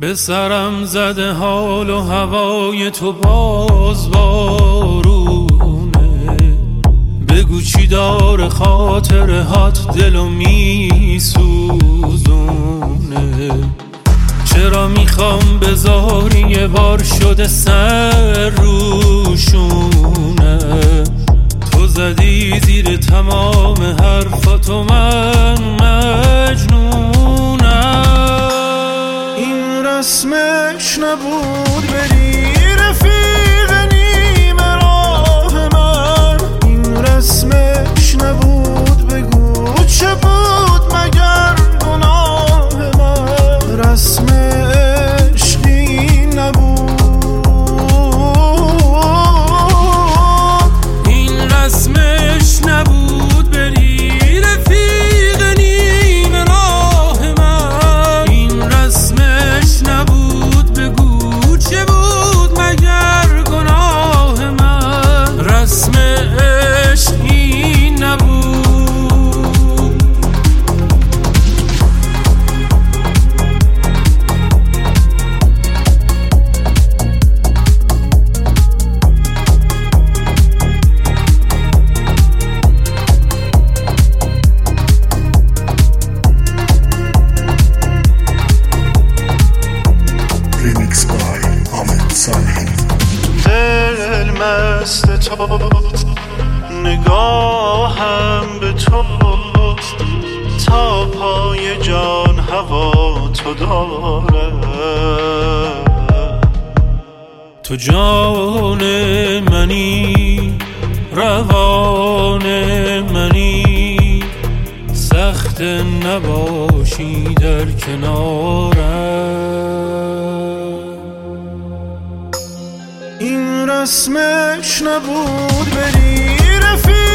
به سرم زده حال و هوای تو باز بارونه. بگو چی داره خاطرهات دلو میسوزونه. چرا میخوام بذاری یه بار شده سر روشونه. تو زدی زیر تمام حرفاتو من مجنونم. این رسمش نبود بری رفیق نیمه راه من. این رسمش نبود بگو چه بود مگر گناه من. رسم عشقی نبود. این رسمش نبود بری رفیق نیمه راه من. این رسمش نبود بگو چه بود مگر گناه من. رسم عشقی نبود. دل مست توست، نگاهم به توست، تا پای جان هوا تو داره. تو جان منی، روان منی، سخت نباشی در کنارم. این رسمش نبود بری رفیق